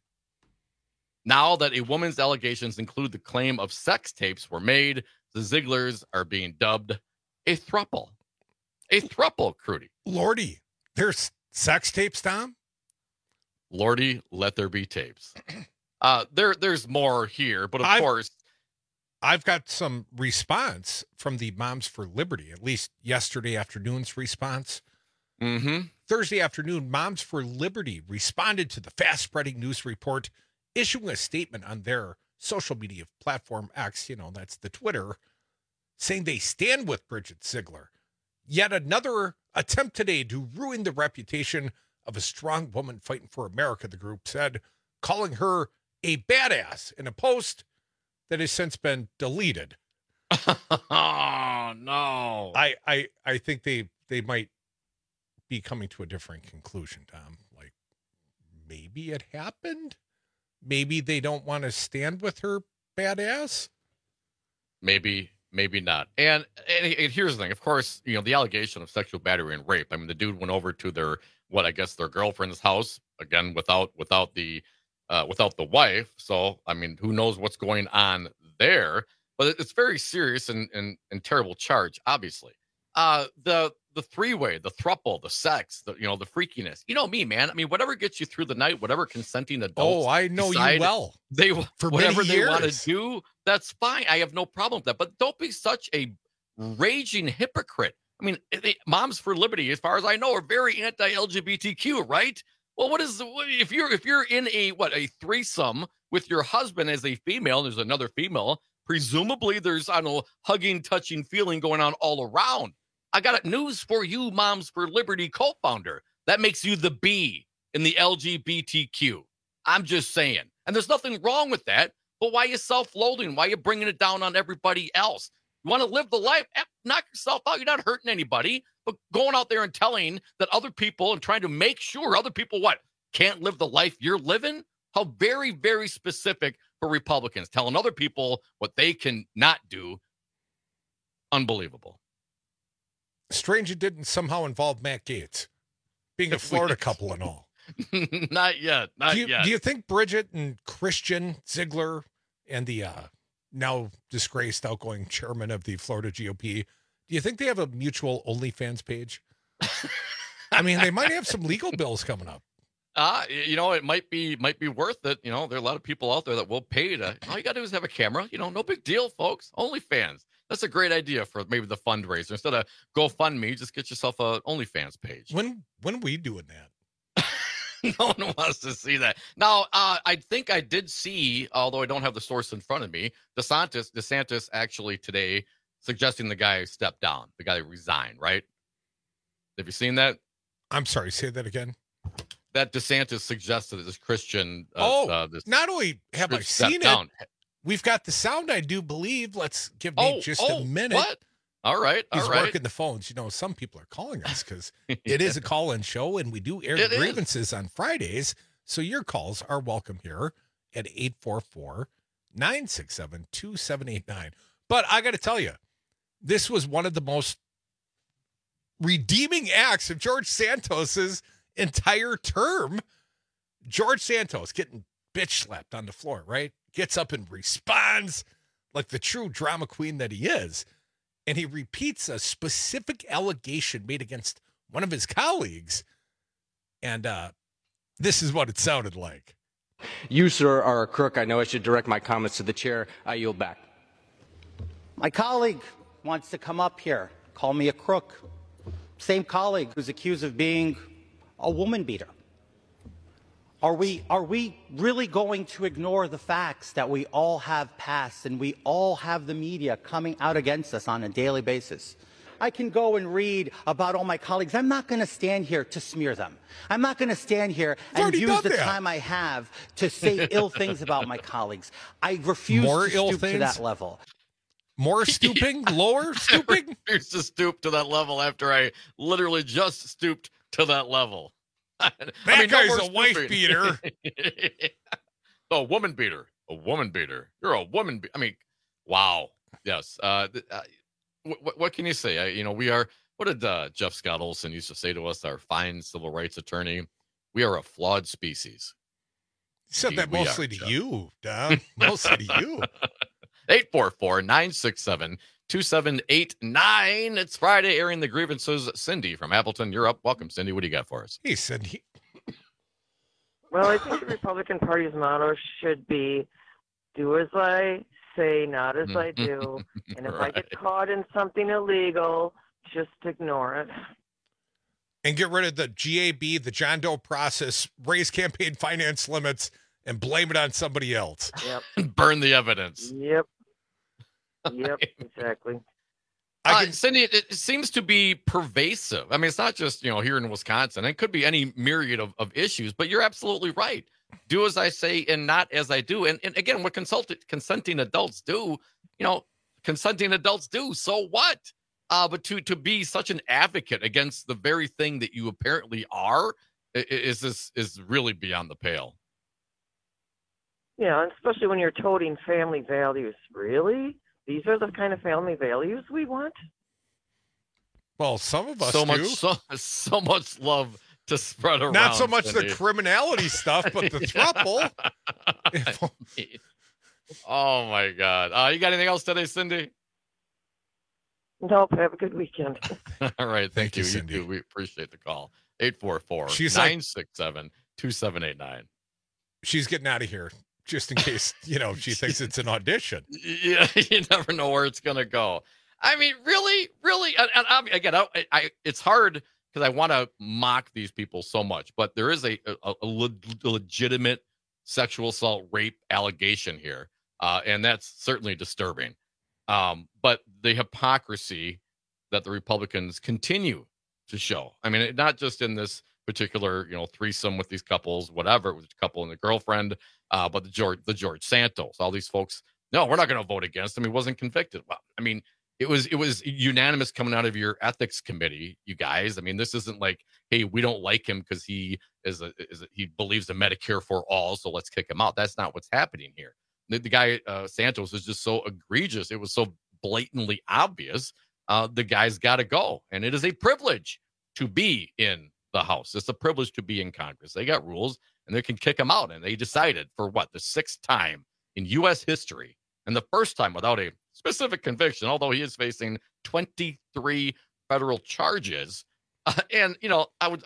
Now that a woman's allegations include the claim of sex tapes were made, the Zieglers are being dubbed a throuple. A throuple, Crudy. Lordy, there's sex tapes, Tom? Lordy, let there be tapes. There's more here, but of course. I've got some response from the Moms for Liberty, at least yesterday afternoon's response. Mm-hmm. Thursday afternoon, Moms for Liberty responded to the fast-spreading news report, issuing a statement on their social media platform X, that's the Twitter, saying they stand with Bridget Ziegler. Yet another attempt today to ruin the reputation of a strong woman fighting for America, the group said, calling her a badass in a post that has since been deleted. Oh, no. I think they might be coming to a different conclusion, Tom. Like, maybe it happened? Maybe they don't want to stand with her badass? Maybe not. And here's the thing. Of course, the allegation of sexual battery and rape. I mean, the dude went over to their girlfriend's house, again, without the wife. So, I mean, who knows what's going on there? But it's very serious and terrible charge, obviously. The three-way, the throuple, the sex, the freakiness. You know me, man. I mean, whatever gets you through the night, whatever consenting adults. Oh, I know you well. For whatever they want to do, that's fine. I have no problem with that. But don't be such a raging hypocrite. I mean, Moms for Liberty, as far as I know, are very anti-LGBTQ, right? Well, if you're in a threesome with your husband as a female, and there's another female, presumably there's hugging, touching, feeling going on all around. I got news for you, Moms for Liberty co-founder. That makes you the B in the LGBTQ. I'm just saying. And there's nothing wrong with that. But why are you self-loathing? Why are you bringing it down on everybody else? You want to live the life? Knock yourself out. You're not hurting anybody. But going out there and telling that other people and trying to make sure other people can't live the life you're living? How very, very specific for Republicans. Telling other people what they can not do. Unbelievable. Strange it didn't somehow involve Matt Gaetz being a Florida couple and all. Not yet. Do you think Bridget and Christian Ziegler and the now disgraced outgoing chairman of the Florida GOP, do you think they have a mutual OnlyFans page? I mean, they might have some legal bills coming up. It might be worth it. There are a lot of people out there that will pay to. All you got to do is have a camera. No big deal, folks. OnlyFans. That's a great idea for maybe the fundraiser. Instead of GoFundMe, just get yourself a OnlyFans page. When are we doing that? No one wants to see that. Now, I think I did see, although I don't have the source in front of me, DeSantis actually today suggesting the guy step down, the guy resigned, right? Have you seen that? I'm sorry, say that again. That DeSantis suggested that this Christian. Not only have I seen it, we've got the sound, I do believe. Let's give me just a minute. What? All right. He's working the phones. Some people are calling us because it is a call-in show, and we do air grievances on Fridays. So your calls are welcome here at 844-967-2789. But I got to tell you, this was one of the most redeeming acts of George Santos's entire term. George Santos getting bitch slapped on the floor, right? Gets up and responds like the true drama queen that he is. And he repeats a specific allegation made against one of his colleagues. And this is what it sounded like. You, sir, are a crook. I know I should direct my comments to the chair. I yield back. My colleague wants to come up here, call me a crook. Same colleague who's accused of being a woman beater. Are we really going to ignore the facts that we all have passed and we all have the media coming out against us on a daily basis? I can go and read about all my colleagues. I'm not going to stand here to smear them. I'm not going to stand here and use the time I have to say ill things about my colleagues. I refuse to stoop to that level. More stooping? Lower stooping? I refuse to stoop to that level after I literally just stooped to that level. That guy's a wife beater. A woman beater. A woman beater. You're a woman. I mean, wow. Yes. What can you say? We are. What did Jeff Scott Olson used to say to us? Our fine civil rights attorney. We are a flawed species. He said that mostly to you, Dom. Mostly to you. 844-967-2789. It's Friday, airing the grievances. Cindy from Appleton, you're up. Welcome, Cindy. What do you got for us? He said he. Well, I think the Republican Party's motto should be, do as I say, not as I do. And if I get caught in something illegal, just ignore it. And get rid of the GAB, the John Doe process, raise campaign finance limits, and blame it on somebody else. Yep. And burn the evidence. Yep. Yep, exactly. Cindy, it seems to be pervasive. I mean, it's not just, here in Wisconsin. It could be any myriad of issues, but you're absolutely right. Do as I say and not as I do. And again, what consenting adults do, consenting adults do. So what? But to be such an advocate against the very thing that you apparently are is really beyond the pale. Yeah, especially when you're toting family values. Really? These are the kind of family values we want? Well, some of us so do. So much love to spread around. Not so much Cindy. the criminality stuff, but the throuple. Oh, my God. You got anything else today, Cindy? Nope. Have a good weekend. All right. Thank you, Cindy. You too. We appreciate the call. 844-967-2789. She's getting out of here. Just in case, she thinks it's an audition. Yeah, you never know where it's going to go. I mean, really? And again, it's hard because I want to mock these people so much, but there is a legitimate sexual assault, rape allegation here, and that's certainly disturbing. But the hypocrisy that the Republicans continue to show. I mean, not just in this particular, threesome with these couples, whatever, with a couple and a girlfriend, but the George Santos, all these folks. No, we're not going to vote against him. He wasn't convicted. Well, I mean, it was unanimous coming out of your ethics committee, you guys. I mean, this isn't like, hey, we don't like him because he he believes in Medicare for all, so let's kick him out. That's not what's happening here. The guy Santos is just so egregious. It was so blatantly obvious. The guy's got to go, and it is a privilege to be in the House. It's a privilege to be in Congress. They got rules, and they can kick him out. And they decided for the 6th time in U.S. history, and the first time without a specific conviction, although he is facing 23 federal charges. And I would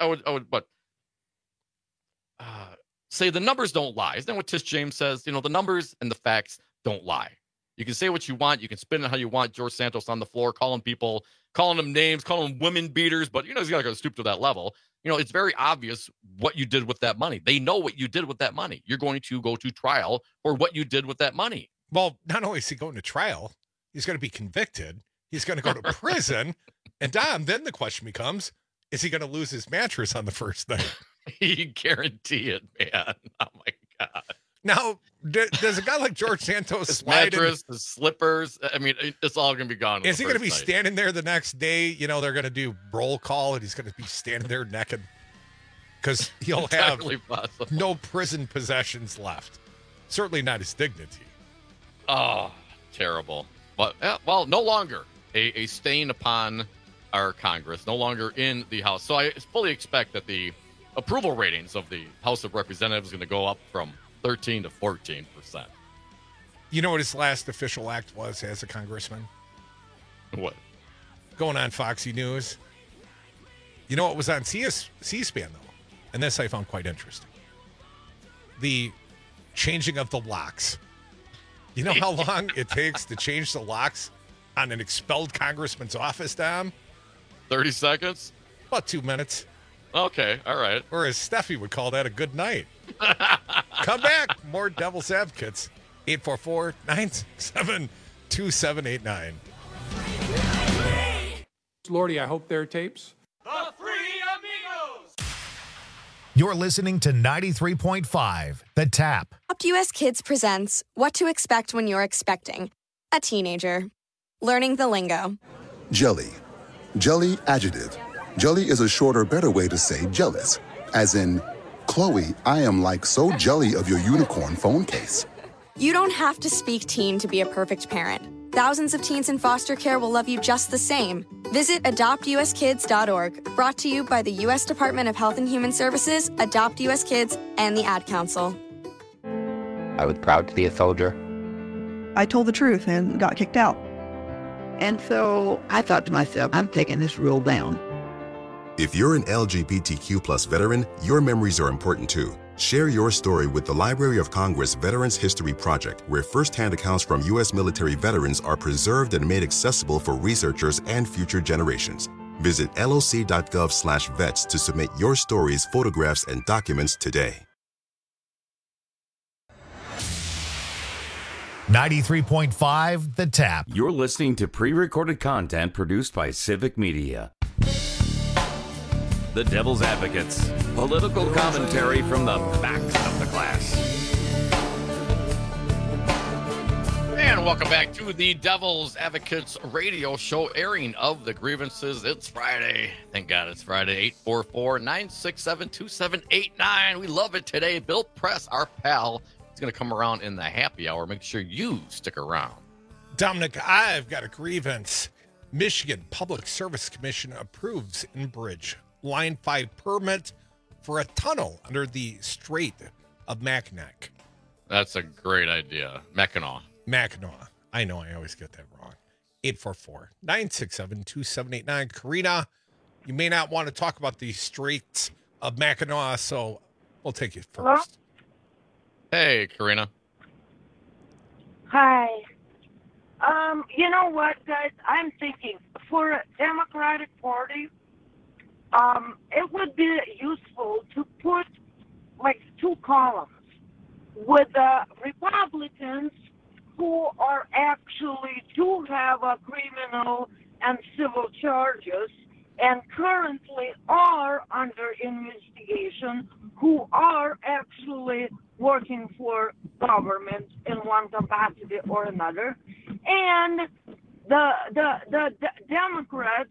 say the numbers don't lie. Isn't that what Tish James says? The numbers and the facts don't lie. You can say what you want. You can spin it how you want. George Santos on the floor, calling them names, calling them women beaters. But, he's got to go stoop to that level. It's very obvious what you did with that money. They know what you did with that money. You're going to go to trial for what you did with that money. Well, not only is he going to trial, he's going to be convicted. He's going to go to prison. And Dom, then the question becomes, is he going to lose his mattress on the first night? You guarantee it, man. Oh, my God. Now, does a guy like George Santos his slide mattress, his slippers? I mean, it's all going to be gone. Is he going to be standing there the next day? They're going to do roll call, and he's going to be standing there naked because he'll have no prison possessions left. Certainly not his dignity. Oh, terrible. But well, no longer a stain upon our Congress. No longer in the House. So I fully expect that the approval ratings of the House of Representatives is going to go up from 13 to 14%. You know what his last official act was as a congressman? What? Going on Foxy News. You know what was on C-SPAN, though? And this I found quite interesting. The changing of the locks. You know how long it takes to change the locks on an expelled congressman's office, Dom? 30 seconds? About 2 minutes. Okay, all right. Or as Steffi would call that, a good night. Come back. More Devil's Advocates. 844-967-2789. Lordy, I hope there are tapes. The Three Amigos. You're listening to 93.5, The Tap. Adopt US Kids presents What to Expect When You're Expecting a Teenager. Learning the lingo. Jelly. Jelly adjective. Jelly is a shorter, better way to say jealous. As in, Chloe, I am like so jelly of your unicorn phone case. You don't have to speak teen to be a perfect parent. Thousands of teens in foster care will love you just the same. Visit adoptuskids.org, brought to you by the U.S. Department of Health and Human Services, Adopt U.S. Kids, and the Ad Council. I was proud to be a soldier. I told the truth and got kicked out. And so I thought to myself, I'm taking this rule down. If you're an LGBTQ+ veteran, your memories are important too. Share your story with the Library of Congress Veterans History Project, where first-hand accounts from U.S. military veterans are preserved and made accessible for researchers and future generations. Visit loc.gov/vets to submit your stories, photographs, and documents today. 93.5 The Tap. You're listening to pre-recorded content produced by Civic Media. The Devil's Advocates. Political commentary from the back of the class. And welcome back to the Devil's Advocates radio show, airing of the grievances. It's Friday. Thank God it's Friday. 844-967-2789. We love it today. Bill Press, our pal, is going to come around in the happy hour. Make sure you stick around. Dominic, I've got a grievance. Michigan Public Service Commission approves Enbridge Line 5 permit for a tunnel under the Strait of Mackinac. That's a great idea. Mackinac. I know, I always get that wrong. 844-967-2789. Karina, you may not want to talk about the Straits of Mackinac, so we'll take you first. Hello? Hey, Karina. Hi. You know what, guys? I'm thinking for a Democratic Party, it would be useful to put like 2 columns with Republicans who are actually do have a criminal and civil charges and currently are under investigation, who are actually working for government in one capacity or another, and the Democrats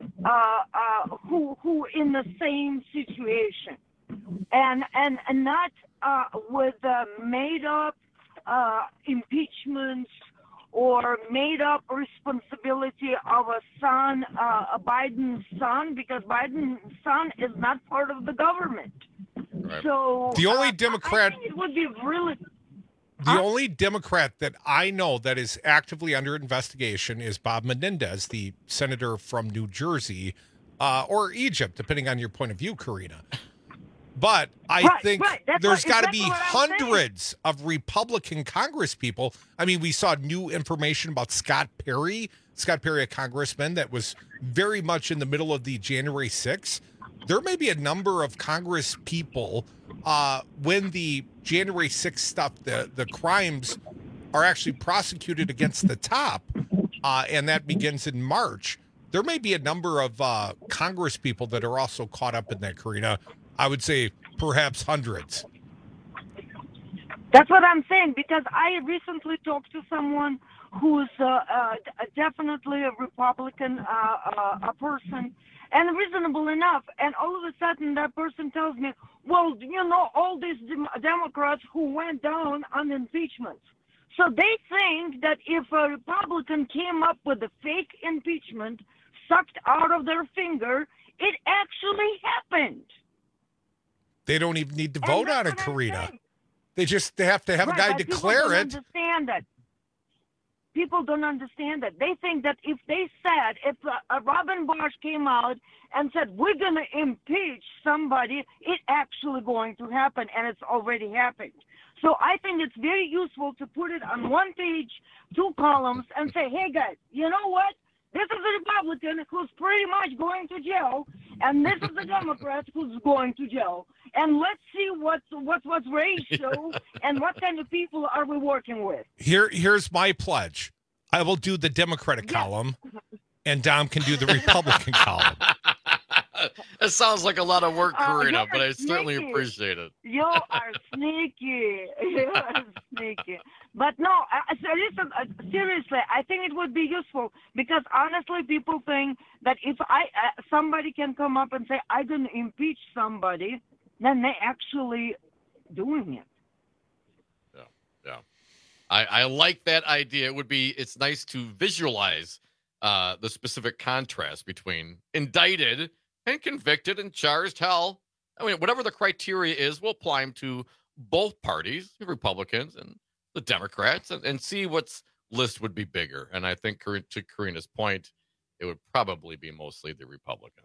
who in the same situation, and not with made up impeachments or made up responsibility of a son, a Biden's son, because Biden's son is not part of the government. Right. So the only Democrat, I think it would be really. The only Democrat that I know that is actively under investigation is Bob Menendez, the senator from New Jersey, or Egypt, depending on your point of view, Karina. But I think there's got to be hundreds of Republican congresspeople. I mean, we saw new information about Scott Perry, a congressman that was very much in the middle of the January 6th. There may be a number of Congress people when the January 6th stuff, the crimes are actually prosecuted against the top, and that begins in March. There may be a number of Congress people that are also caught up in that, Karina. I would say perhaps hundreds. That's what I'm saying, because I recently talked to someone who's definitely a Republican a person, and reasonable enough, and all of a sudden that person tells me, well, you know, all these Democrats who went down on impeachment. So they think that if a Republican came up with a fake impeachment sucked out of their finger, it actually happened. They don't even need to vote on it, Karina. They have to have a guy declare it. People don't understand that. They think that if Robin Bosch came out and said, we're going to impeach somebody, it's actually going to happen, and it's already happened. So I think it's very useful to put it on one page, 2 columns, and say, hey, guys, you know what? This is a Republican who's pretty much going to jail, and this is a Democrat who's going to jail. And let's see what's ratio and what kind of people are we working with. Here's my pledge. I will do the Democratic column, and Dom can do the Republican column. It sounds like a lot of work, Karina, but I sneaky. certainly appreciate it. You are sneaky. You are sneaky. But no, so listen, seriously, I think it would be useful because honestly, people think that if somebody can come up and say, I'm going to impeach somebody, then they're actually doing it. Yeah. I like that idea. It's nice to visualize the specific contrast between indicted and convicted and charged. Hell, I mean, whatever the criteria is, we'll apply them to both parties, the Republicans and the Democrats, and see what's list would be bigger. And I think to Karina's point, it would probably be mostly the Republicans.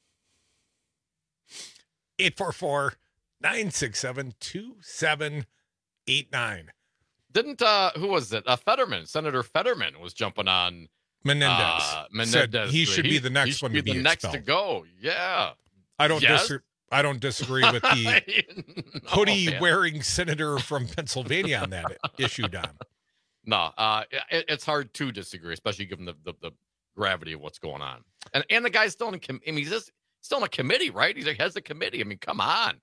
844-967-2789. Didn't who was it? Fetterman, Senator Fetterman was jumping on Menendez. Menendez. He should be the next one to be the next expelled. to go. Yeah. I don't disagree with the hoodie-wearing senator from Pennsylvania on that issue, Dom. No, it's hard to disagree, especially given the gravity of what's going on. And the guy's still in he's still in a committee, right? He has the committee. I mean, come on.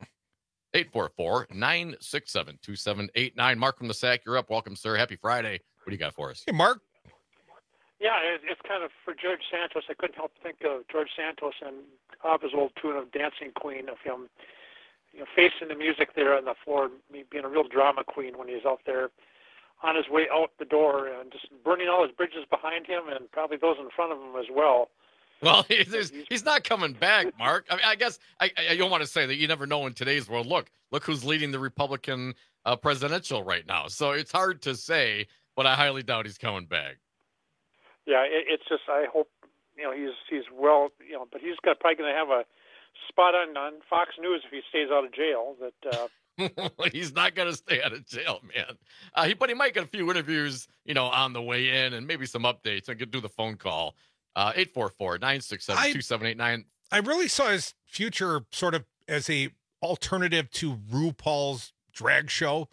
844-967-2789. Mark from the Sac, you're up. Welcome, sir. Happy Friday. What do you got for us? Hey, Mark. Yeah, it's kind of for George Santos. I couldn't help but think of George Santos and Abba's old tune of Dancing Queen, of him, facing the music there on the floor, being a real drama queen when he's out there on his way out the door and just burning all his bridges behind him and probably those in front of him as well. Well, he's not coming back, Mark. I mean, I guess I don't want to say that you never know in today's world. Look who's leading the Republican presidential right now. So it's hard to say, but I highly doubt he's coming back. Yeah, it's just I hope he's well, but he's probably going to have a spot on Fox News if he stays out of jail. That he's not going to stay out of jail, man. But he might get a few interviews, on the way in, and maybe some updates. I could do the phone call. 844-967-2789. I really saw his future sort of as a alternative to RuPaul's drag show.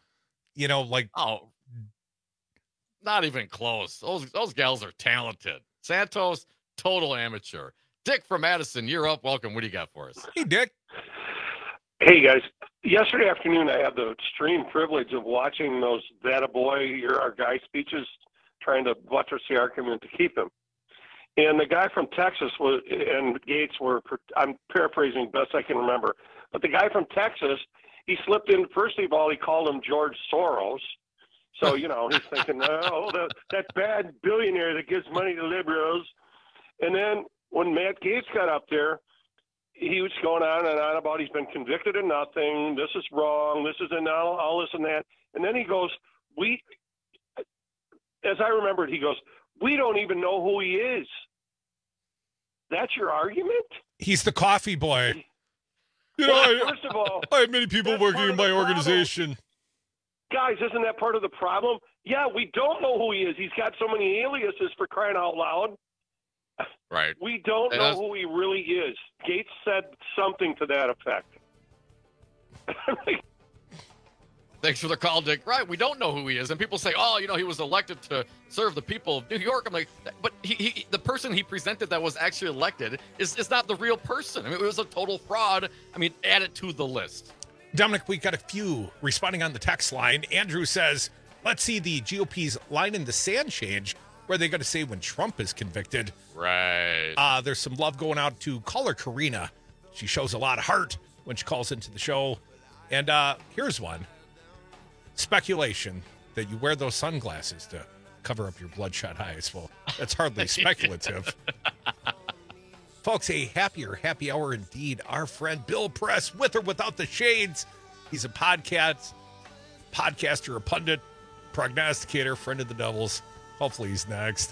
Not even close. Those gals are talented. Santos, total amateur. Dick from Madison, you're up. Welcome. What do you got for us? Hey, Dick. Hey, guys. Yesterday afternoon, I had the extreme privilege of watching those "That Boy, You're Our Guy" speeches, trying to buttress the argument to keep him. And the guy from Texas and Gates were, I'm paraphrasing best I can remember, but the guy from Texas, he slipped in, first of all, he called him George Soros. So, he's thinking, that bad billionaire that gives money to liberals. And then when Matt Gaetz got up there, he was going on and on about he's been convicted of nothing. This is wrong. This is all this and that. And then he goes, as I remembered, he goes, we don't even know who he is. That's your argument? He's the coffee boy. First of all, I have many people working in my organization. Guys, isn't that part of the problem? Yeah, we don't know who he is. He's got so many aliases, for crying out loud. Right. We don't know who he really is. Gates said something to that effect. Thanks for the call, Dick. Right, we don't know who he is. And people say, he was elected to serve the people of New York. I'm like, but the person he presented that was actually elected is not the real person. I mean, it was a total fraud. I mean, add it to the list. Dominic, we got a few responding on the text line. Andrew says, let's see the GOP's line in the sand change. Where are they going to say when Trump is convicted? Right. There's some love going out to caller Karina. She shows a lot of heart when she calls into the show. And here's one. Speculation that you wear those sunglasses to cover up your bloodshot eyes. Well, that's hardly speculative. Folks, a happier happy hour indeed. Our friend Bill Press, with or without the shades. He's a podcaster, a pundit, prognosticator, friend of the Devils. Hopefully he's next.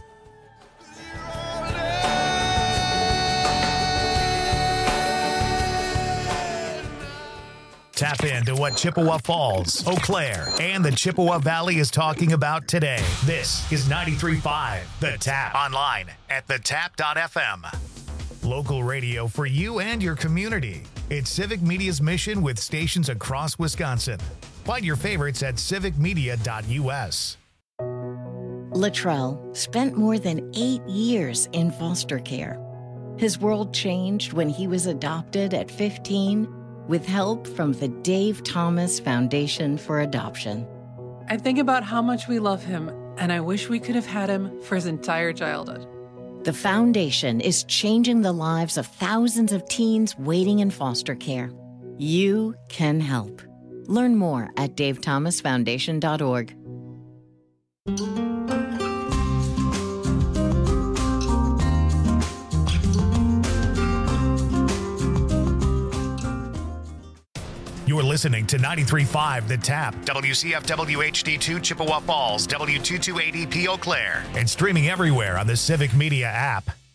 Tap into what Chippewa Falls, Eau Claire, and the Chippewa Valley is talking about today. This is 93.5 The Tap. Online at thetap.fm. Local radio for you and your community. It's Civic Media's mission with stations across Wisconsin. Find your favorites at civicmedia.us. Latrell spent more than 8 years in foster care. His world changed when he was adopted at 15 with help from the Dave Thomas Foundation for Adoption. I think about how much we love him, and I wish we could have had him for his entire childhood. The foundation is changing the lives of thousands of teens waiting in foster care. You can help. Learn more at davethomasfoundation.org. You're listening to 93.5 The Tap, WCFW HD2 Chippewa Falls, W228EP Eau Claire, and streaming everywhere on the Civic Media app.